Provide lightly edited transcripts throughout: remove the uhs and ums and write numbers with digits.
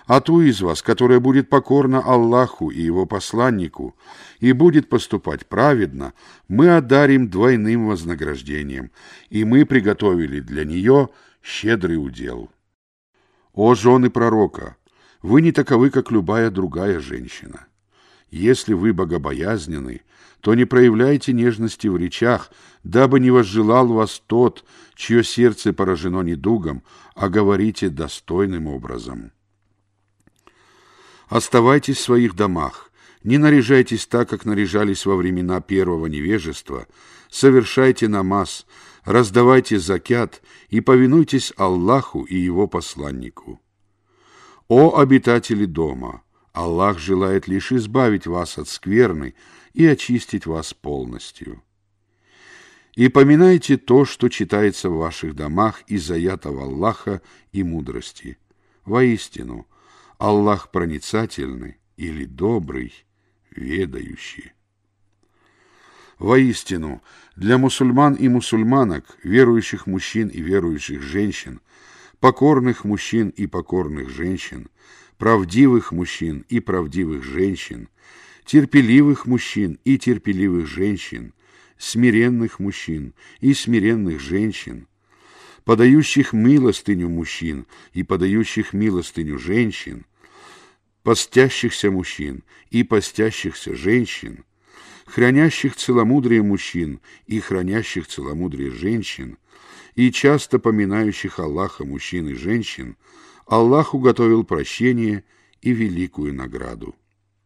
А ту из вас, которая будет покорна Аллаху и Его посланнику и будет поступать праведно, мы одарим двойным вознаграждением, и мы приготовили для нее щедрый удел. О жены пророка! Вы не таковы, как любая другая женщина. Если вы богобоязненны, то не проявляйте нежности в речах, дабы не возжелал вас тот, чье сердце поражено недугом, а говорите достойным образом. Оставайтесь в своих домах, не наряжайтесь так, как наряжались во времена первого невежества, совершайте намаз, раздавайте закят и повинуйтесь Аллаху и Его посланнику. О обитатели дома! Аллах желает лишь избавить вас от скверны и очистить вас полностью. И поминайте то, что читается в ваших домах из аятов Аллаха и мудрости. Воистину, Аллах проницательный или добрый, ведающий. Воистину, для мусульман и мусульманок, верующих мужчин и верующих женщин, покорных мужчин и покорных женщин, правдивых мужчин и правдивых женщин, терпеливых мужчин и терпеливых женщин, смиренных мужчин и смиренных женщин, подающих милостыню мужчин и подающих милостыню женщин, постящихся мужчин и постящихся женщин, хранящих целомудрие мужчин и хранящих целомудрие женщин, и часто поминающих Аллаха мужчин и женщин, Аллах уготовил прощение и великую награду.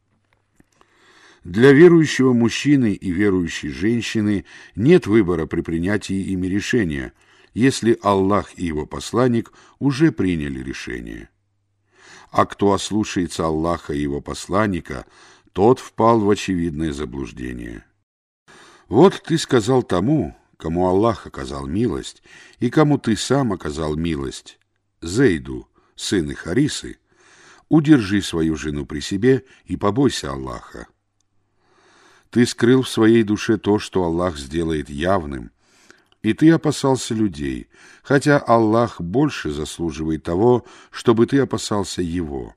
Для верующего мужчины и верующей женщины нет выбора при принятии ими решения, если Аллах и Его посланник уже приняли решение. А кто ослушается Аллаха и Его посланника, тот впал в очевидное заблуждение. Вот ты сказал тому, кому Аллах оказал милость, и кому ты сам оказал милость, Зейду, сыну Харисы, удержи свою жену при себе и побойся Аллаха. Ты скрыл в своей душе то, что Аллах сделает явным, и ты опасался людей, хотя Аллах больше заслуживает того, чтобы ты опасался Его.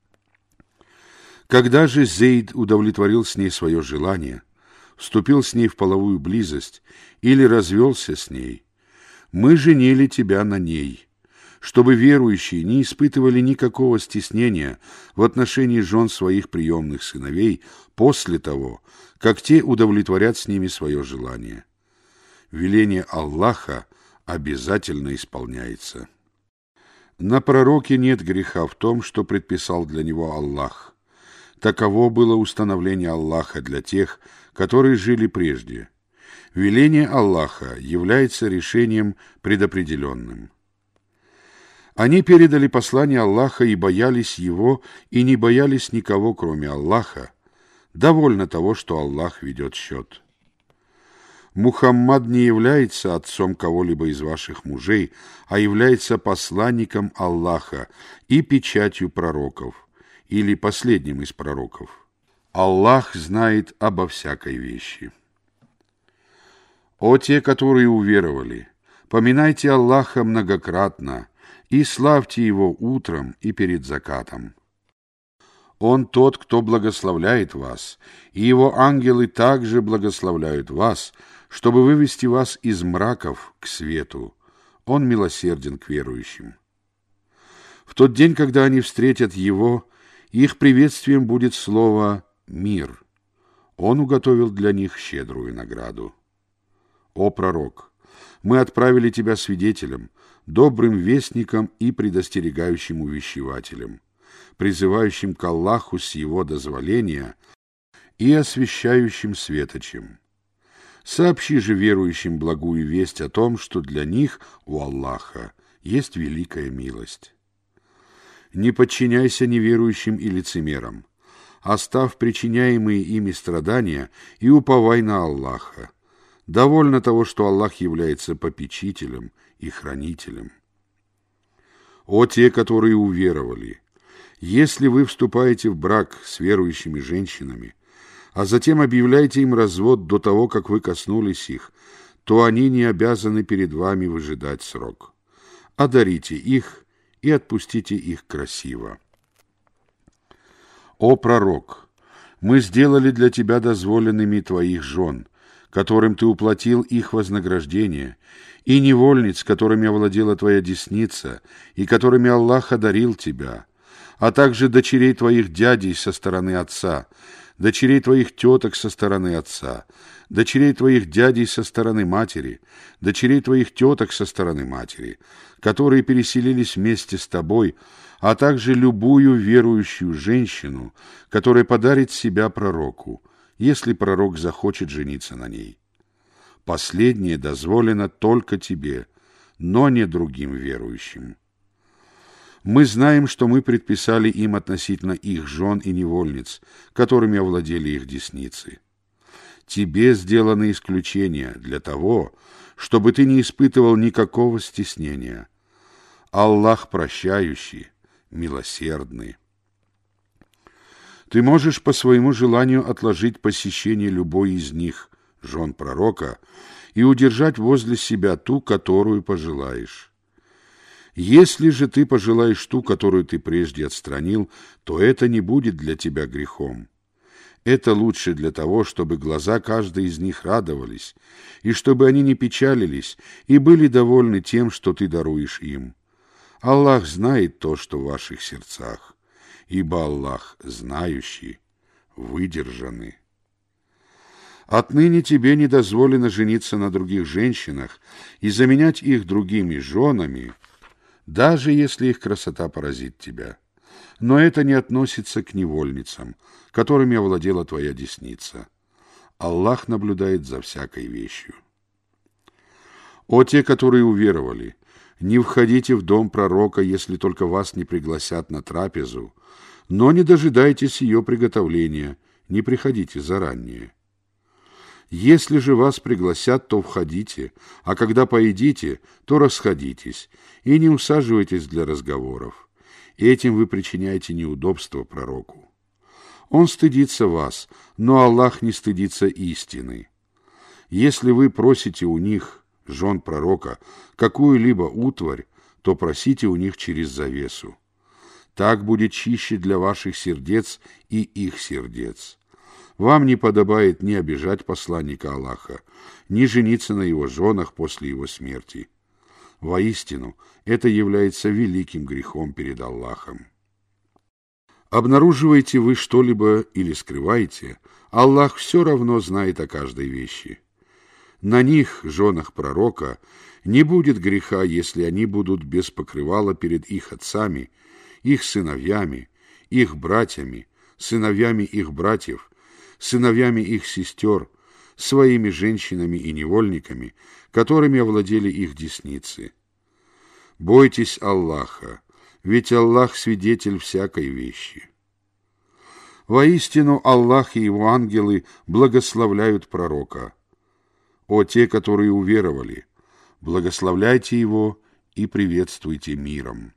Когда же Зейд удовлетворил с ней свое желание, вступил с ней в половую близость или развелся с ней, мы женили тебя на ней, чтобы верующие не испытывали никакого стеснения в отношении жен своих приемных сыновей после того, как те удовлетворят с ними свое желание. Веление Аллаха обязательно исполняется. На пророке нет греха в том, что предписал для него Аллах. Таково было установление Аллаха для тех, которые жили прежде. Веление Аллаха является решением предопределенным. Они передали послание Аллаха и боялись его, и не боялись никого, кроме Аллаха. Довольно того, что Аллах ведет счет. Мухаммад не является отцом кого-либо из ваших мужей, а является посланником Аллаха и печатью пророков, или последним из пророков. Аллах знает обо всякой вещи. О те, которые уверовали, поминайте Аллаха многократно и славьте Его утром и перед закатом. Он тот, кто благословляет вас, и Его ангелы также благословляют вас, чтобы вывести вас из мраков к свету. Он милосерден к верующим. В тот день, когда они встретят Его, их приветствием будет слово «мир». Он уготовил для них щедрую награду. О пророк! Мы отправили тебя свидетелем, добрым вестником и предостерегающим увещевателем, призывающим к Аллаху с Его дозволения и освящающим светочем. Сообщи же верующим благую весть о том, что для них у Аллаха есть великая милость. Не подчиняйся неверующим и лицемерам, оставь причиняемые ими страдания и уповай на Аллаха. Довольно того, что Аллах является попечителем и хранителем. О те, которые уверовали! Если вы вступаете в брак с верующими женщинами, а затем объявляете им развод до того, как вы коснулись их, то они не обязаны перед вами выжидать срок. Одарите их и отпустите их красиво. «О пророк! Мы сделали для тебя дозволенными твоих жен, которым ты уплатил их вознаграждение, и невольниц, которыми овладела твоя десница, и которыми Аллах одарил тебя, а также дочерей твоих дядей со стороны отца, дочерей твоих теток со стороны отца, дочерей твоих дядей со стороны матери, дочерей твоих теток со стороны матери, которые переселились вместе с тобой, а также любую верующую женщину, которая подарит себя пророку, если пророк захочет жениться на ней. Последнее дозволено только тебе, но не другим верующим. Мы знаем, что мы предписали им относительно их жен и невольниц, которыми овладели их десницы. Тебе сделаны исключения для того, чтобы ты не испытывал никакого стеснения. Аллах прощающий, милосердный. Ты можешь по своему желанию отложить посещение любой из них, жен пророка, и удержать возле себя ту, которую пожелаешь. Если же ты пожелаешь ту, которую ты прежде отстранил, то это не будет для тебя грехом. Это лучше для того, чтобы глаза каждой из них радовались, и чтобы они не печалились и были довольны тем, что ты даруешь им. Аллах знает то, что в ваших сердцах, ибо Аллах знающий, выдержанный. Отныне тебе не дозволено жениться на других женщинах и заменять их другими женами, даже если их красота поразит тебя. Но это не относится к невольницам, которыми овладела твоя десница. Аллах наблюдает за всякой вещью. О те, которые уверовали, не входите в дом пророка, если только вас не пригласят на трапезу, но не дожидайтесь ее приготовления, не приходите заранее. Если же вас пригласят, то входите, а когда поедите, то расходитесь, и не усаживайтесь для разговоров. Этим вы причиняете неудобство пророку. Он стыдится вас, но Аллах не стыдится истины. Если вы просите у них, жен пророка, какую-либо утварь, то просите у них через завесу. Так будет чище для ваших сердец и их сердец. Вам не подобает ни обижать посланника Аллаха, ни жениться на его женах после его смерти. Воистину, это является великим грехом перед Аллахом. Обнаруживаете вы что-либо или скрываете, Аллах все равно знает о каждой вещи. На них, женах пророка, не будет греха, если они будут без покрывала перед их отцами, их сыновьями, их братьями, сыновьями их братьев, сыновьями их сестер, своими женщинами и невольниками, которыми овладели их десницы. Бойтесь Аллаха, ведь Аллах свидетель всякой вещи. Воистину Аллах и его ангелы благословляют пророка. О те, которые уверовали, благословляйте его и приветствуйте миром.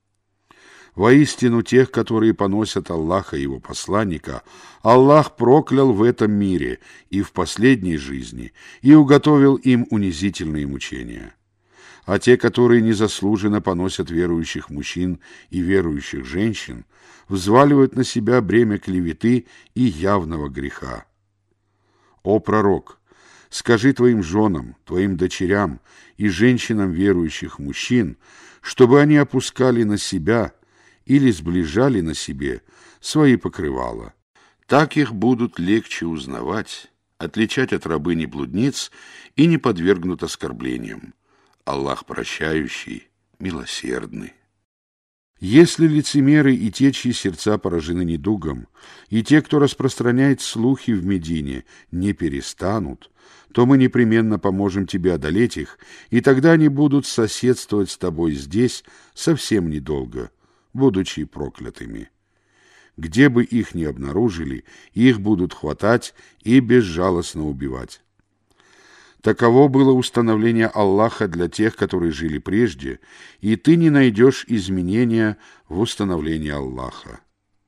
Воистину тех, которые поносят Аллаха и его посланника, Аллах проклял в этом мире и в последней жизни и уготовил им унизительные мучения. А те, которые незаслуженно поносят верующих мужчин и верующих женщин, взваливают на себя бремя клеветы и явного греха. О пророк! Скажи твоим женам, твоим дочерям и женщинам верующих мужчин, чтобы они опускали на себя или сближали на себе свои покрывала. Так их будут легче узнавать, отличать от рабынь-блудниц и не подвергнут оскорблениям. Аллах прощающий, милосердный. Если лицемеры и те, чьи сердца поражены недугом, и те, кто распространяет слухи в Медине, не перестанут, то мы непременно поможем тебе одолеть их, и тогда они будут соседствовать с тобой здесь совсем недолго, будучи проклятыми. Где бы их ни обнаружили, их будут хватать и безжалостно убивать. Таково было установление Аллаха для тех, которые жили прежде, и ты не найдешь изменения в установлении Аллаха.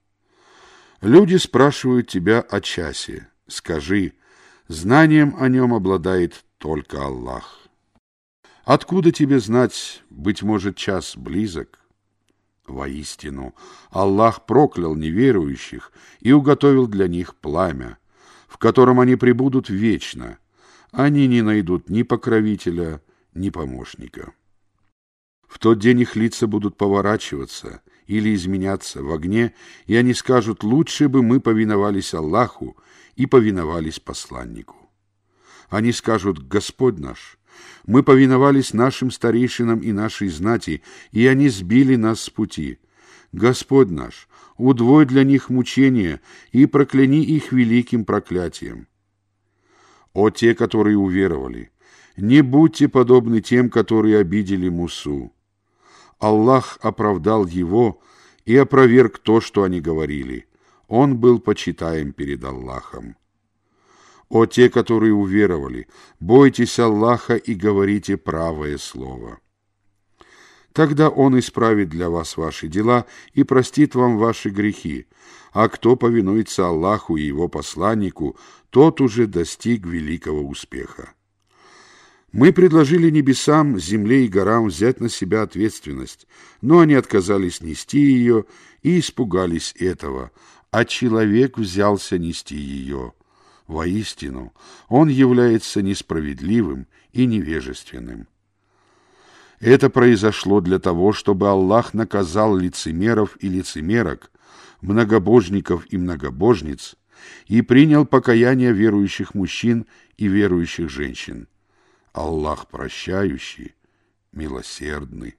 Люди спрашивают тебя о часе. Скажи, знанием о нем обладает только Аллах. Откуда тебе знать, быть может, час близок? Воистину, Аллах проклял неверующих и уготовил для них пламя, в котором они пребудут вечно. Они не найдут ни покровителя, ни помощника. В тот день их лица будут поворачиваться или изменяться в огне, и они скажут: «Лучше бы мы повиновались Аллаху и повиновались посланнику». Они скажут: «Господь наш, мы повиновались нашим старейшинам и нашей знати, и они сбили нас с пути. Господь наш, удвой для них мучения и прокляни их великим проклятием». О те, которые уверовали, не будьте подобны тем, которые обидели Мусу. Аллах оправдал его и опроверг то, что они говорили. Он был почитаем перед Аллахом. О те, которые уверовали, бойтесь Аллаха и говорите правое слово. Тогда Он исправит для вас ваши дела и простит вам ваши грехи, а кто повинуется Аллаху и Его посланнику, тот уже достиг великого успеха. Мы предложили небесам, земле и горам взять на себя ответственность, но они отказались нести ее и испугались этого, а человек взялся нести ее. Воистину, он является несправедливым и невежественным. Это произошло для того, чтобы Аллах наказал лицемеров и лицемерок, многобожников и многобожниц, и принял покаяние верующих мужчин и верующих женщин. Аллах прощающий, милосердный.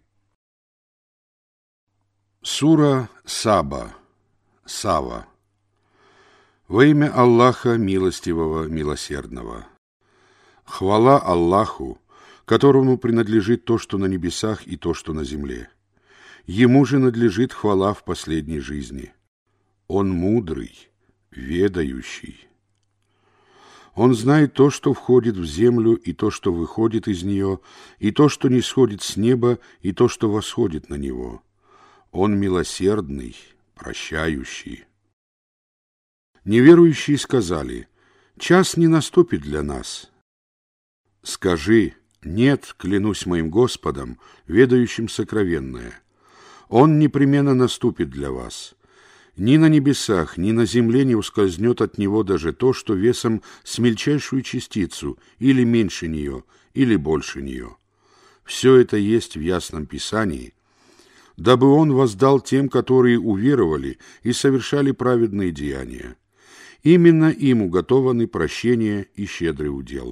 Сура Саба. Сава. Во имя Аллаха Милостивого, Милосердного. Хвала Аллаху, которому принадлежит то, что на небесах, и то, что на земле. Ему же надлежит хвала в последней жизни. Он мудрый, ведающий. Он знает то, что входит в землю, и то, что выходит из нее, и то, что не сходит с неба, и то, что восходит на него. Он милосердный, прощающий. Неверующие сказали: «Час не наступит для нас». Скажи: «Нет, клянусь моим Господом, ведающим сокровенное. Он непременно наступит для вас. Ни на небесах, ни на земле не ускользнет от него даже то, что весом с мельчайшую частицу, или меньше нее, или больше нее. Все это есть в ясном Писании, дабы он воздал тем, которые уверовали и совершали праведные деяния. Именно им уготованы прощение и щедрый удел.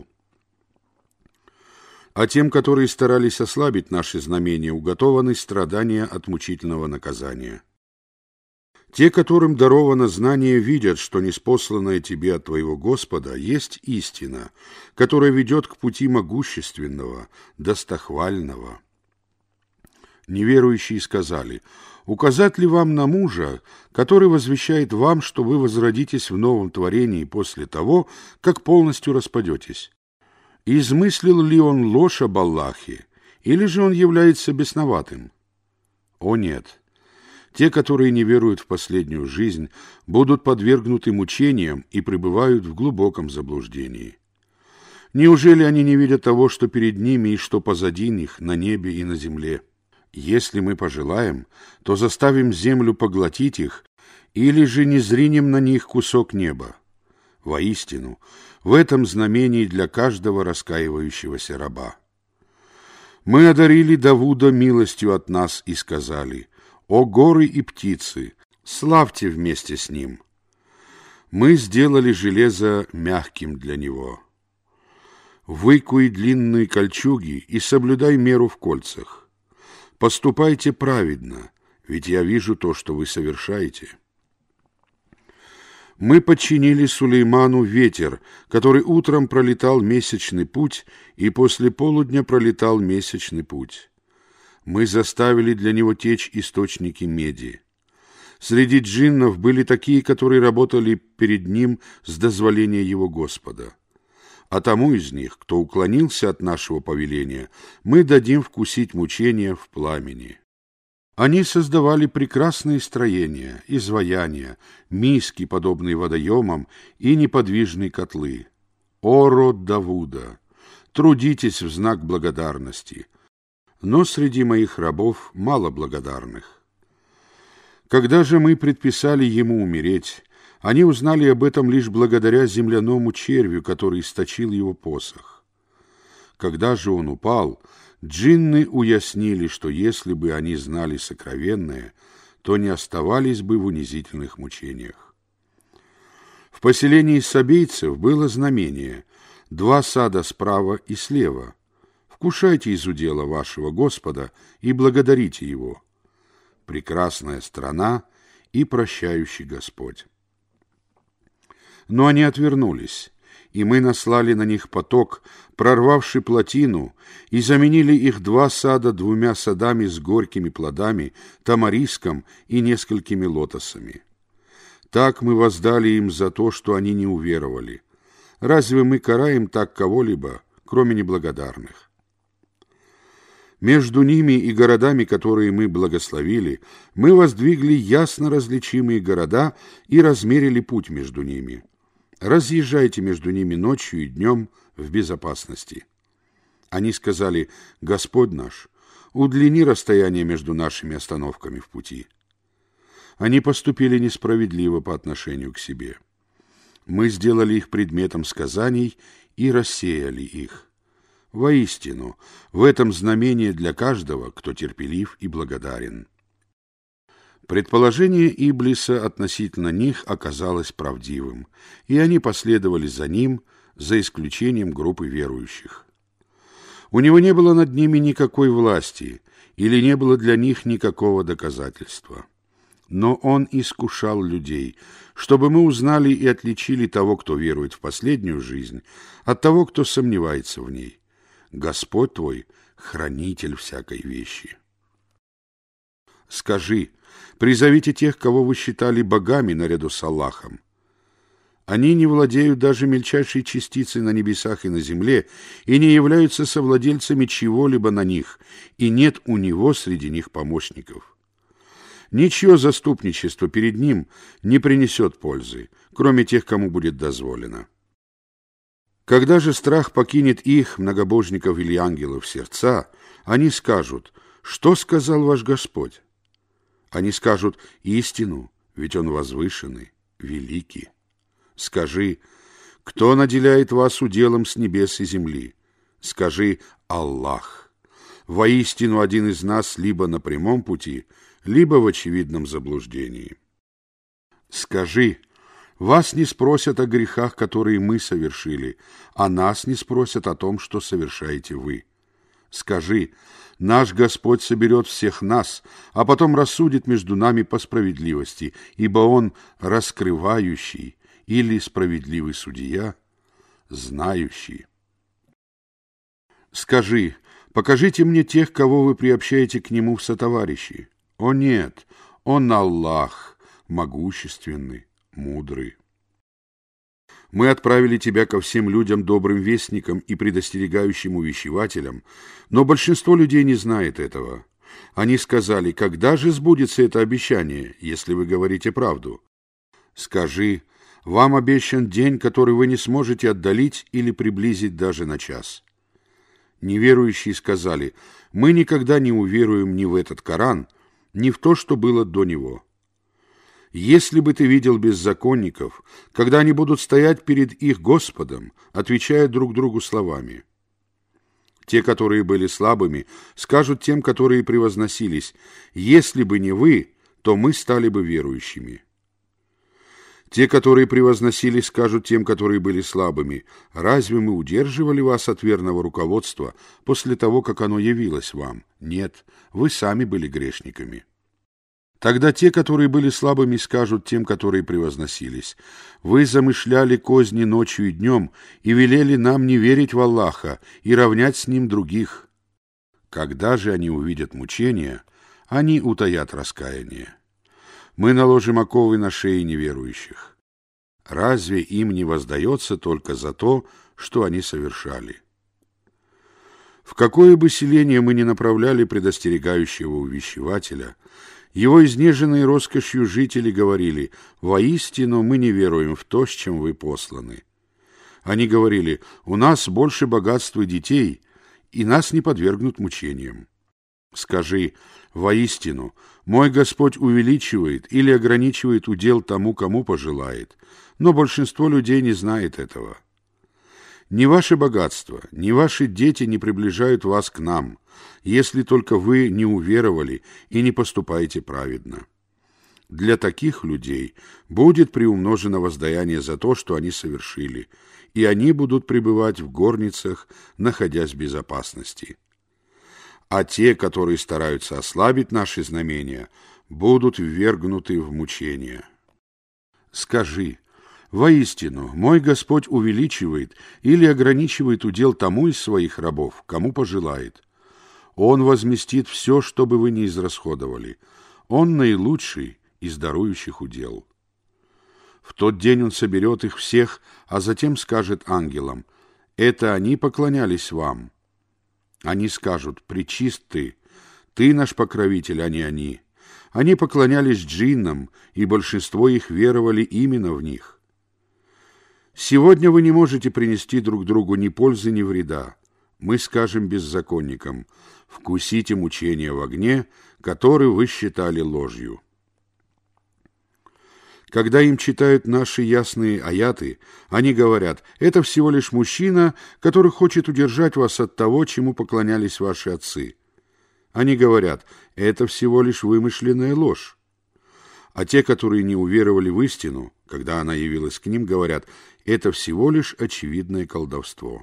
А тем, которые старались ослабить наши знамения, уготованы страдания от мучительного наказания. Те, которым даровано знание, видят, что ниспосланное тебе от твоего Господа есть истина, которая ведет к пути могущественного, достохвального. Неверующие сказали: «Указать ли вам на мужа, который возвещает вам, что вы возродитесь в новом творении после того, как полностью распадетесь? Измыслил ли он ложь об Аллахе, или же он является бесноватым? О нет! Те, которые не веруют в последнюю жизнь, будут подвергнуты мучениям и пребывают в глубоком заблуждении. Неужели они не видят того, что перед ними и что позади них, на небе и на земле? Если мы пожелаем, то заставим землю поглотить их, или же не зринем на них кусок неба. Воистину, в этом знамении для каждого раскаивающегося раба. Мы одарили Давуда милостью от нас и сказали: «О горы и птицы, славьте вместе с ним». Мы сделали железо мягким для него. Выкуй длинные кольчуги и соблюдай меру в кольцах. Поступайте праведно, ведь я вижу то, что вы совершаете. Мы подчинили Сулейману ветер, который утром пролетал месячный путь, и после полудня пролетал месячный путь. Мы заставили для него течь источники меди. Среди джиннов были такие, которые работали перед ним с дозволения его Господа. А тому из них, кто уклонился от нашего повеления, мы дадим вкусить мучения в пламени. Они создавали прекрасные строения, изваяния, миски, подобные водоемам, и неподвижные котлы. О, род Давуда! Трудитесь в знак благодарности. Но среди моих рабов мало благодарных. Когда же мы предписали ему умереть, они узнали об этом лишь благодаря земляному червю, который источил его посох. Когда же он упал, джинны уяснили, что если бы они знали сокровенное, то не оставались бы в унизительных мучениях. В поселении сабейцев было знамение: 2 сада справа и слева. Вкушайте из удела вашего Господа и благодарите Его. Прекрасная страна и прощающий Господь. Но они отвернулись, и мы наслали на них поток, прорвавший плотину, и заменили их 2 сада 2 садами с горькими плодами, тамариском и несколькими лотосами. Так мы воздали им за то, что они не уверовали. Разве мы караем так кого-либо, кроме неблагодарных? Между ними и городами, которые мы благословили, мы воздвигли ясно различимые города и размерили путь между ними. Разъезжайте между ними ночью и днем в безопасности. Они сказали: Господь наш, удлини расстояние между нашими остановками в пути. Они поступили несправедливо по отношению к себе. Мы сделали их предметом сказаний и рассеяли их. Воистину, в этом знамение для каждого, кто терпелив и благодарен. Предположение Иблиса относительно них оказалось правдивым, и они последовали за ним, за исключением группы верующих. У него не было над ними никакой власти, или не было для них никакого доказательства. Но он искушал людей, чтобы мы узнали и отличили того, кто верует в последнюю жизнь, от того, кто сомневается в ней. Господь твой — хранитель всякой вещи. Скажи: призовите тех, кого вы считали богами наряду с Аллахом. Они не владеют даже мельчайшей частицей на небесах и на земле, и не являются совладельцами чего-либо на них, и нет у него среди них помощников. Ничье заступничество перед ним не принесет пользы, кроме тех, кому будет дозволено. Когда же страх покинет их, многобожников или ангелов, сердца, они скажут: что сказал ваш Господь? Они скажут: истину, ведь Он возвышенный, великий. Скажи: кто наделяет вас уделом с небес и земли? Скажи: Аллах. Воистину один из нас либо на прямом пути, либо в очевидном заблуждении. Скажи: вас не спросят о грехах, которые мы совершили, а нас не спросят о том, что совершаете вы. Скажи: наш Господь соберет всех нас, а потом рассудит между нами по справедливости, ибо Он раскрывающий или справедливый судья, знающий. Скажи: покажите мне тех, кого вы приобщаете к Нему в сотоварищи. О нет, Он Аллах, могущественный, мудрый. Мы отправили тебя ко всем людям добрым вестником и предостерегающим увещевателем, но большинство людей не знает этого. Они сказали: когда же сбудется это обещание, если вы говорите правду? Скажи: вам обещан день, который вы не сможете отдалить или приблизить даже на час. Неверующие сказали: мы никогда не уверуем ни в этот Коран, ни в то, что было до него. Если бы ты видел беззаконников, когда они будут стоять перед их Господом, отвечая друг другу словами. Те, которые были слабыми, скажут тем, которые превозносились: если бы не вы, то мы стали бы верующими. Те, которые превозносились, скажут тем, которые были слабыми: разве мы удерживали вас от верного руководства после того, как оно явилось вам? Нет, вы сами были грешниками. Тогда те, которые были слабыми, скажут тем, которые превозносились: вы замышляли козни ночью и днем и велели нам не верить в Аллаха и равнять с Ним других. Когда же они увидят мучения, они утаят раскаяние. Мы наложим оковы на шеи неверующих. Разве им не воздается только за то, что они совершали? В какое бы селение мы ни направляли предостерегающего увещевателя, его изнеженные роскошью жители говорили: воистину мы не веруем в то, с чем вы посланы. Они говорили: у нас больше богатства и детей, и нас не подвергнут мучениям. Скажи: воистину Мой Господь увеличивает или ограничивает удел тому, кому пожелает, но большинство людей не знает этого. Ни ваше богатство, ни ваши дети не приближают вас к нам, если только вы не уверовали и не поступаете праведно. Для таких людей будет приумножено воздаяние за то, что они совершили, и они будут пребывать в горницах, находясь в безопасности. А те, которые стараются ослабить наши знамения, будут ввергнуты в мучения. Скажи: воистину, мой Господь увеличивает или ограничивает удел тому из своих рабов, кому пожелает. Он возместит все, что бы вы ни израсходовали. Он наилучший из дарующих удел. В тот день Он соберет их всех, а затем скажет ангелам: это они поклонялись вам. Они скажут: пречист ты наш покровитель, а не они. Они поклонялись джиннам, и большинство их веровали именно в них. Сегодня вы не можете принести друг другу ни пользы, ни вреда. Мы скажем беззаконникам: вкусите мучения в огне, который вы считали ложью. Когда им читают наши ясные аяты, они говорят: это всего лишь мужчина, который хочет удержать вас от того, чему поклонялись ваши отцы. Они говорят: это всего лишь вымышленная ложь. А те, которые не уверовали в истину, когда она явилась к ним, говорят: это всего лишь очевидное колдовство.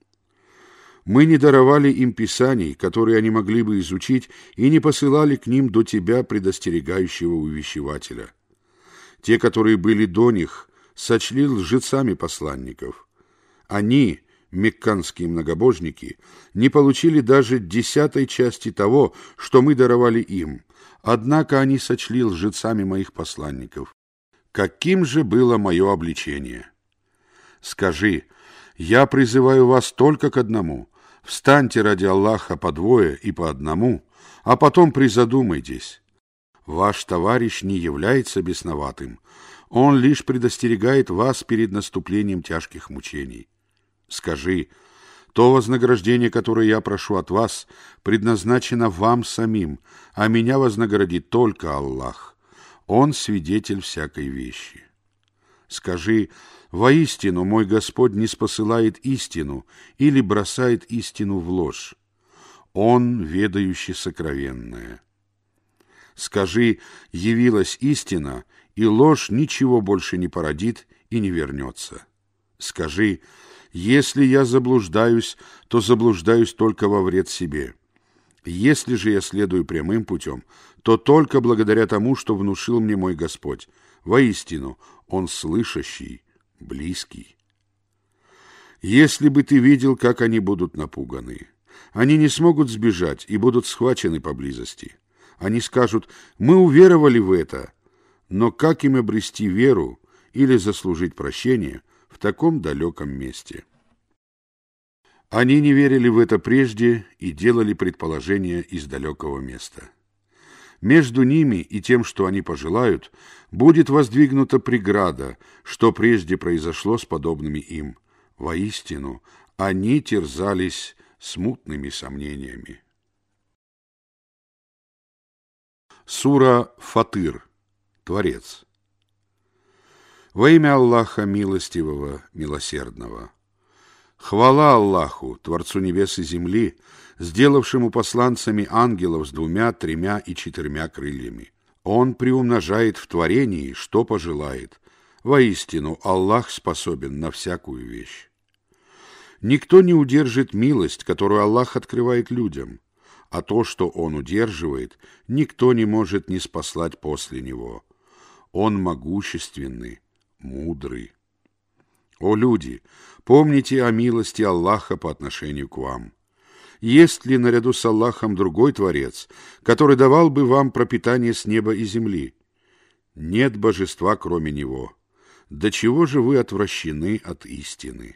Мы не даровали им писаний, которые они могли бы изучить, и не посылали к ним до тебя предостерегающего увещевателя. Те, которые были до них, сочли лжецами посланников. Они, мекканские многобожники, не получили даже 10 части того, что мы даровали им, однако они сочли лжецами моих посланников. Каким же было мое обличение? Скажи: я призываю вас только к одному. Встаньте ради Аллаха по двое и по одному, а потом призадумайтесь. Ваш товарищ не является бесноватым. Он лишь предостерегает вас перед наступлением тяжких мучений. Скажи: то вознаграждение, которое я прошу от вас, предназначено вам самим, а меня вознаградит только Аллах. Он свидетель всякой вещи. Скажи: воистину, мой Господь не спосылает истину или бросает истину в ложь. Он ведающий сокровенное. Скажи: явилась истина, и ложь ничего больше не породит и не вернется. Скажи: если я заблуждаюсь, то заблуждаюсь только во вред себе. Если же я следую прямым путем, то только благодаря тому, что внушил мне мой Господь. Воистину, Он слышащий, близкий. Если бы ты видел, как они будут напуганы, они не смогут сбежать и будут схвачены поблизости. Они скажут: мы уверовали в это, но как им обрести веру или заслужить прощение в таком далеком месте? Они не верили в это прежде и делали предположения из далекого места. Между ними и тем, что они пожелают, будет воздвигнута преграда, что прежде произошло с подобными им. Воистину, они терзались смутными сомнениями. Сура Фатыр. Творец. Во имя Аллаха Милостивого, Милосердного. Хвала Аллаху, Творцу небес и земли, сделавшему посланцами ангелов с 2, 3 и 4 крыльями. Он приумножает в творении, что пожелает. Воистину, Аллах способен на всякую вещь. Никто не удержит милость, которую Аллах открывает людям, а то, что Он удерживает, никто не может ниспослать после Него. Он могущественный, мудрый. О люди, помните о милости Аллаха по отношению к вам. Есть ли наряду с Аллахом другой Творец, который давал бы вам пропитание с неба и земли? Нет божества, кроме Него. До чего же вы отвращены от истины?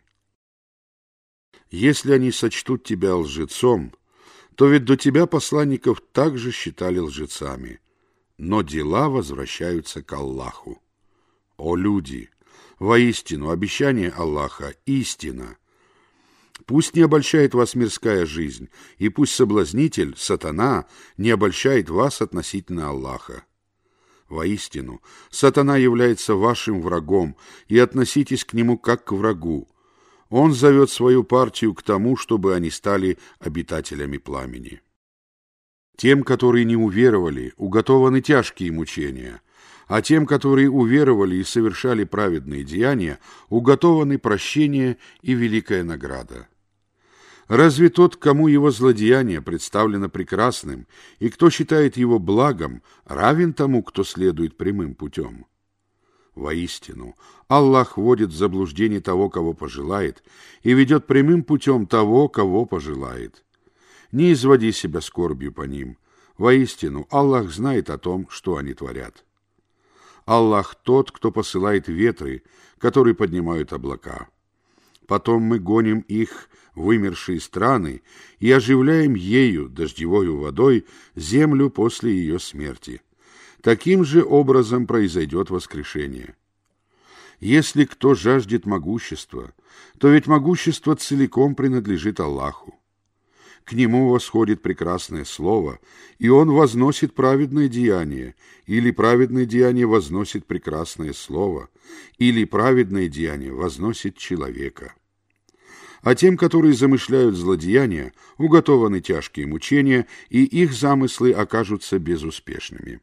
Если они сочтут тебя лжецом, то ведь до тебя посланников также считали лжецами, но дела возвращаются к Аллаху. О люди! Воистину, обещание Аллаха — истина. Пусть не обольщает вас мирская жизнь, и пусть соблазнитель, сатана, не обольщает вас относительно Аллаха. Воистину, сатана является вашим врагом, и относитесь к нему как к врагу. Он зовет свою партию к тому, чтобы они стали обитателями пламени. Тем, которые не уверовали, уготованы тяжкие мучения, а тем, которые уверовали и совершали праведные деяния, уготованы прощение и великая награда. Разве тот, кому его злодеяние представлено прекрасным, и кто считает его благом, равен тому, кто следует прямым путем? Воистину, Аллах вводит в заблуждение того, кого пожелает, и ведет прямым путем того, кого пожелает. Не изводи себя скорбью по ним. Воистину, Аллах знает о том, что они творят. Аллах тот, кто посылает ветры, которые поднимают облака. Потом мы гоним их в вымершие страны и оживляем ею, дождевою водой, землю после ее смерти. Таким же образом произойдет воскрешение. Если кто жаждет могущества, то ведь могущество целиком принадлежит Аллаху. К нему восходит прекрасное слово, и он возносит праведное деяние, или праведное деяние возносит прекрасное слово, или праведное деяние возносит человека. А тем, которые замышляют злодеяния, уготованы тяжкие мучения, и их замыслы окажутся безуспешными.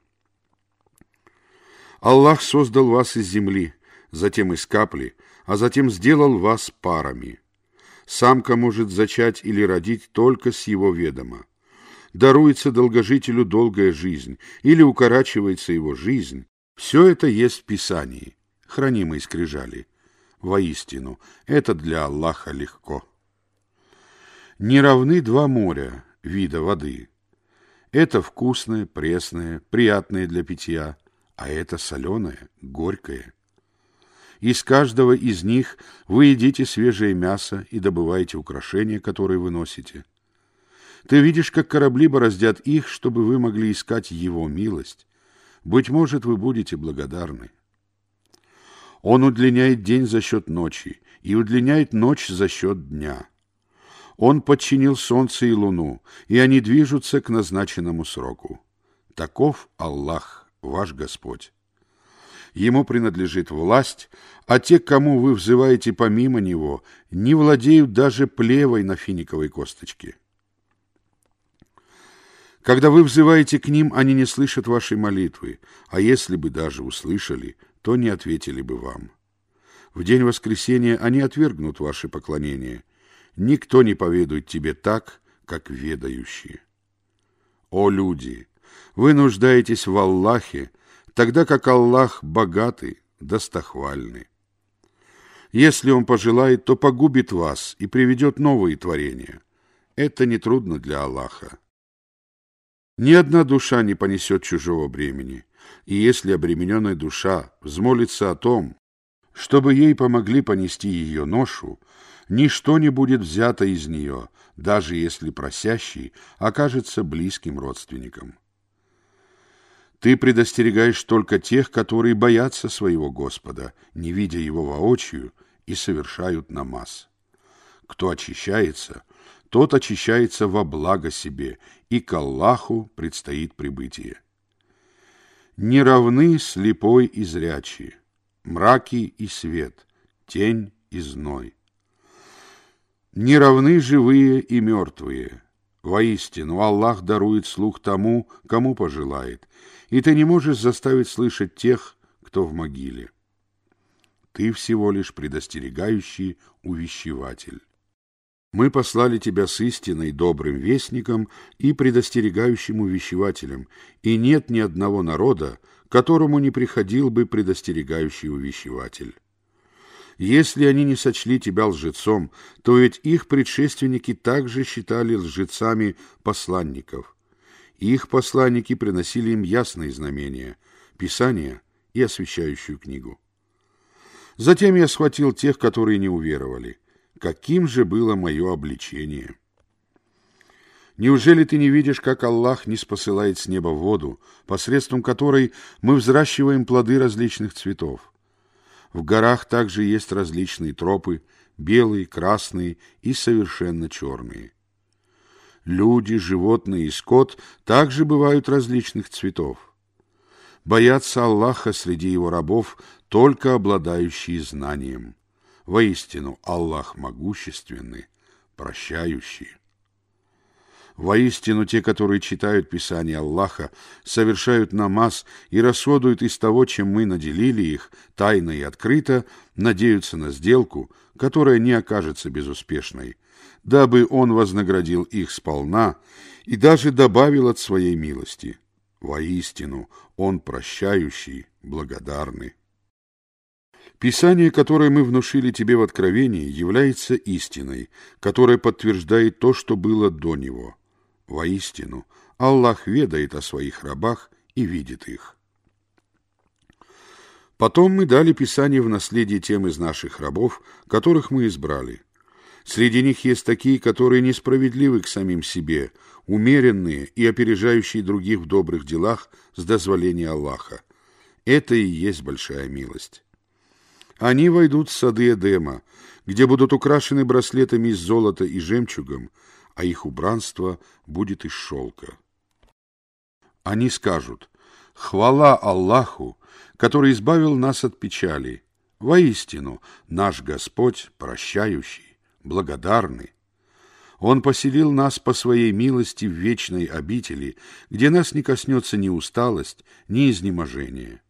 Аллах создал вас из земли, затем из капли, а затем сделал вас парами. Самка может зачать или родить только с его ведома. Даруется долгожителю долгая жизнь или укорачивается его жизнь. Все это есть в Писании, хранимой скрижали. Воистину, это для Аллаха легко. Не равны два моря, вида воды. Это вкусное, пресное, приятное для питья, а это соленое, горькое. Из каждого из них вы едите свежее мясо и добываете украшения, которые вы носите. Ты видишь, как корабли бороздят их, чтобы вы могли искать его милость. Быть может, вы будете благодарны. Он удлиняет день за счет ночи и удлиняет ночь за счет дня. Он подчинил солнце и луну, и они движутся к назначенному сроку. Таков Аллах, ваш Господь. Ему принадлежит власть, а те, к кому вы взываете помимо него, не владеют даже плевой на финиковой косточке. Когда вы взываете к ним, они не слышат вашей молитвы, а если бы даже услышали, то не ответили бы вам. В день воскресения они отвергнут ваше поклонение. Никто не поведает тебе так, как ведающие. О люди! Вы нуждаетесь в Аллахе, тогда как Аллах богатый, достохвальный. Если Он пожелает, то погубит вас и приведет новые творения. Это нетрудно для Аллаха. Ни одна душа не понесет чужого бремени, и если обремененная душа взмолится о том, чтобы ей помогли понести ее ношу, ничто не будет взято из нее, даже если просящий окажется близким родственником. Ты предостерегаешь только тех, которые боятся своего Господа, не видя Его воочию, и совершают намаз. Кто очищается, тот очищается во благо себе, и к Аллаху предстоит прибытие. Не равны слепой и зрячий, мраки и свет, тень и зной. Не равны живые и мертвые. Воистину, Аллах дарует слух тому, кому пожелает, и ты не можешь заставить слышать тех, кто в могиле. Ты всего лишь предостерегающий увещеватель. Мы послали тебя с истиной, добрым вестником и предостерегающим увещевателем, и нет ни одного народа, которому не приходил бы предостерегающий увещеватель. Если они не сочли тебя лжецом, то ведь их предшественники также считали лжецами посланников. Их посланники приносили им ясные знамения, Писание и освящающую книгу. Затем я схватил тех, которые не уверовали. Каким же было мое обличение? Неужели ты не видишь, как Аллах ниспосылает с неба воду, посредством которой мы взращиваем плоды различных цветов? В горах также есть различные тропы, белые, красные и совершенно черные. Люди, животные и скот также бывают различных цветов. Боятся Аллаха среди его рабов только обладающие знанием. Воистину, Аллах могущественный, прощающий. Воистину, те, которые читают Писание Аллаха, совершают намаз и расходуют из того, чем мы наделили их, тайно и открыто, надеются на сделку, которая не окажется безуспешной, дабы Он вознаградил их сполна и даже добавил от своей милости. Воистину, Он прощающий, благодарный. Писание, которое мы внушили тебе в Откровении, является истиной, которая подтверждает то, что было до него. Воистину, Аллах ведает о своих рабах и видит их. Потом мы дали Писание в наследие тем из наших рабов, которых мы избрали. Среди них есть такие, которые несправедливы к самим себе, умеренные и опережающие других в добрых делах с дозволения Аллаха. Это и есть большая милость. Они войдут в сады Эдема, где будут украшены браслетами из золота и жемчугом, а их убранство будет из шелка. Они скажут: «Хвала Аллаху, который избавил нас от печали. Воистину, наш Господь прощающий, благодарный. Он поселил нас по своей милости в вечной обители, где нас не коснется ни усталость, ни изнеможение».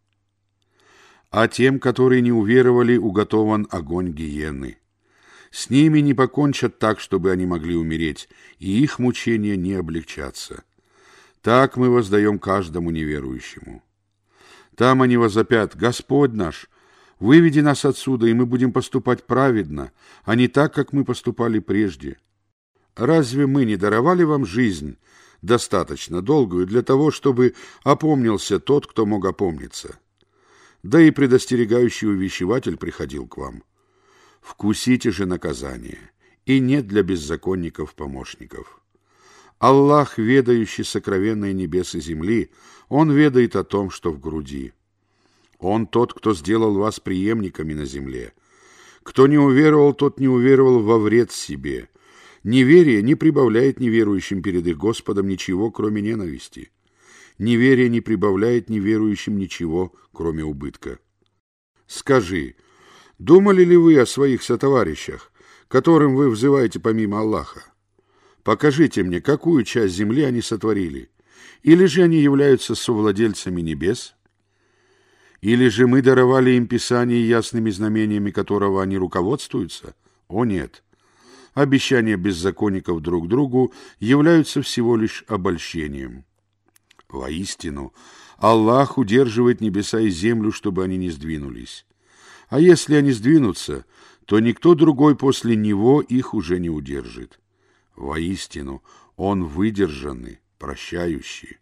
А тем, которые не уверовали, уготован огонь гиены. С ними не покончат так, чтобы они могли умереть, и их мучения не облегчатся. Так мы воздаем каждому неверующему. Там они возопят: «Господь наш, выведи нас отсюда, и мы будем поступать праведно, а не так, как мы поступали прежде. Разве мы не даровали вам жизнь, достаточно долгую для того, чтобы опомнился тот, кто мог опомниться? Да и предостерегающий увещеватель приходил к вам. Вкусите же наказание, и нет для беззаконников помощников. Аллах, ведающий сокровенные небес и земли, Он ведает о том, что в груди. Он тот, кто сделал вас преемниками на земле. Кто не уверовал, тот не уверовал во вред себе. Неверие не прибавляет неверующим перед их Господом ничего, кроме ненависти. Неверие не прибавляет неверующим ничего, кроме убытка. Скажи, думали ли вы о своих сотоварищах, которым вы взываете помимо Аллаха? Покажите мне, какую часть земли они сотворили. Или же они являются совладельцами небес? Или же мы даровали им Писание ясными знамениями, которого они руководствуются? О нет! Обещания беззаконников друг другу являются всего лишь обольщением. Воистину, Аллах удерживает небеса и землю, чтобы они не сдвинулись. А если они сдвинутся, то никто другой после Него их уже не удержит. Воистину, Он выдержанный, прощающий.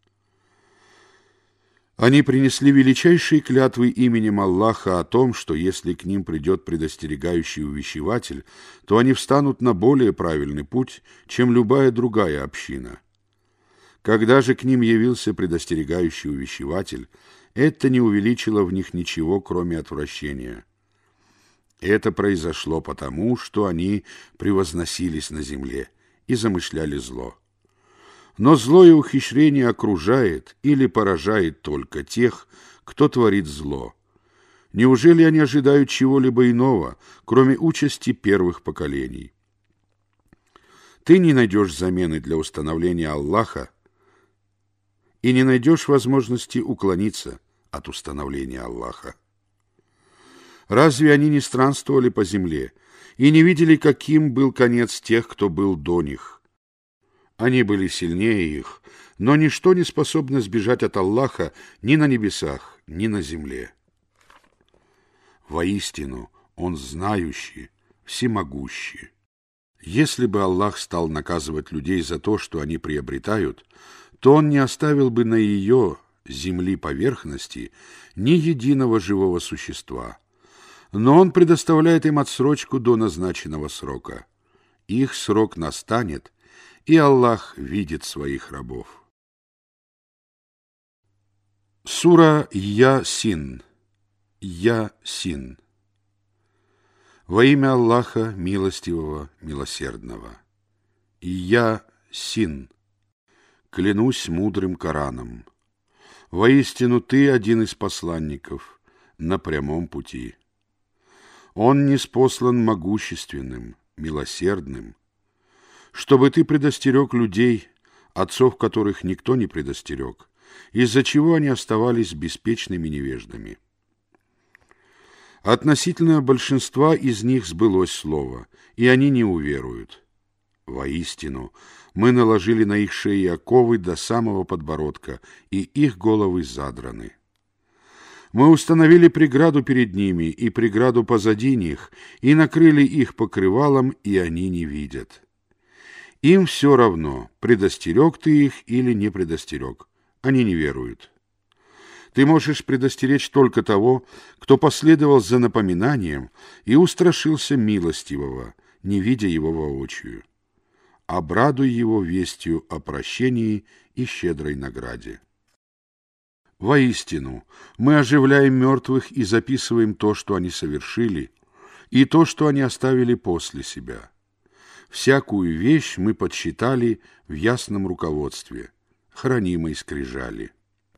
Они принесли величайшие клятвы именем Аллаха о том, что если к ним придет предостерегающий увещеватель, то они встанут на более правильный путь, чем любая другая община. Когда же к ним явился предостерегающий увещеватель, это не увеличило в них ничего, кроме отвращения. Это произошло потому, что они превозносились на земле и замышляли зло. Но злое ухищрение окружает или поражает только тех, кто творит зло. Неужели они ожидают чего-либо иного, кроме участи первых поколений? Ты не найдешь замены для установления Аллаха и не найдешь возможности уклониться от установления Аллаха. Разве они не странствовали по земле и не видели, каким был конец тех, кто был до них? Они были сильнее их, но ничто не способно сбежать от Аллаха ни на небесах, ни на земле. Воистину, Он знающий, всемогущий. Если бы Аллах стал наказывать людей за то, что они приобретают, то Он не оставил бы на ее, земли поверхности, ни единого живого существа. Но Он предоставляет им отсрочку до назначенного срока. Их срок настанет, и Аллах видит своих рабов. Сура Ясин. Ясин. Во имя Аллаха, милостивого, милосердного. И я, Син, клянусь мудрым Кораном. Воистину ты один из посланников на прямом пути. Он ниспослан могущественным, милосердным, чтобы ты предостерег людей, отцов которых никто не предостерег, из-за чего они оставались беспечными невеждами. Относительно большинства из них сбылось слово, и они не уверуют. Воистину, мы наложили на их шеи оковы до самого подбородка, и их головы задраны. Мы установили преграду перед ними и преграду позади них, и накрыли их покрывалом, и они не видят. Им все равно, предостерег ты их или не предостерег, они не веруют. Ты можешь предостеречь только того, кто последовал за напоминанием и устрашился милостивого, не видя его воочию. Обрадуй его вестью о прощении и щедрой награде. Воистину, мы оживляем мертвых и записываем то, что они совершили, и то, что они оставили после себя. Всякую вещь мы подсчитали в ясном руководстве, хранимой скрижали.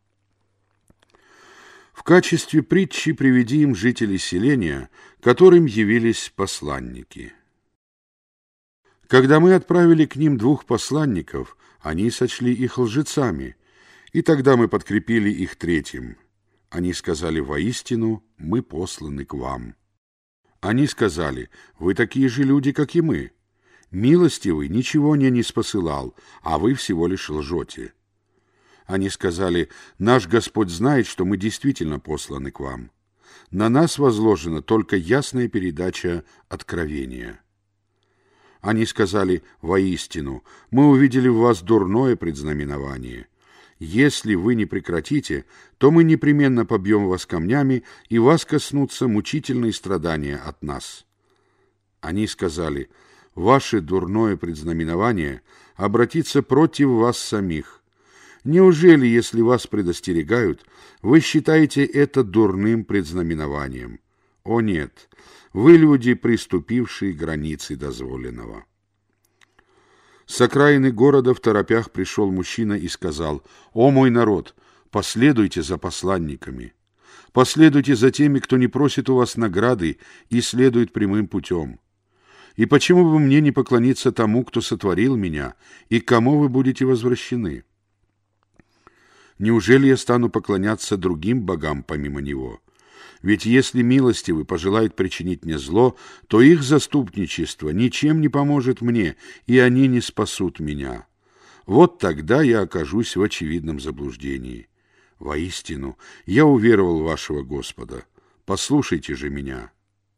В качестве притчи приведи им жителей селения, которым явились посланники. Когда мы отправили к ним 2 посланников, они сочли их лжецами, и тогда мы подкрепили их 3. Они сказали: «Воистину, мы посланы к вам». Они сказали: «Вы такие же люди, как и мы. Милостивый ничего не ниспосылал, а вы всего лишь лжете». Они сказали: «Наш Господь знает, что мы действительно посланы к вам. На нас возложена только ясная передача откровения». Они сказали: «Воистину, мы увидели в вас дурное предзнаменование. Если вы не прекратите, то мы непременно побьем вас камнями, и вас коснутся мучительные страдания от нас». Они сказали: «Ваше дурное предзнаменование обратится против вас самих. Неужели, если вас предостерегают, вы считаете это дурным предзнаменованием? О нет, вы люди, приступившие границы дозволенного». С окраины города в торопях пришел мужчина и сказал: «О мой народ, последуйте за посланниками, последуйте за теми, кто не просит у вас награды и следует прямым путем. И почему бы мне не поклониться тому, кто сотворил меня, и к кому вы будете возвращены? Неужели я стану поклоняться другим богам помимо него? Ведь если милостивый пожелает причинить мне зло, то их заступничество ничем не поможет мне, и они не спасут меня. Вот тогда я окажусь в очевидном заблуждении. Воистину, я уверовал в вашего Господа. Послушайте же меня».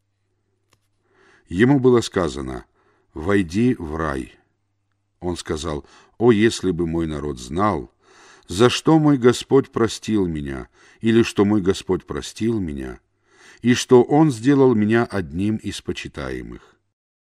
Ему было сказано: «Войди в рай». Он сказал: «О, если бы мой народ знал, за что мой Господь простил меня, или что мой Господь простил меня, и что Он сделал меня одним из почитаемых.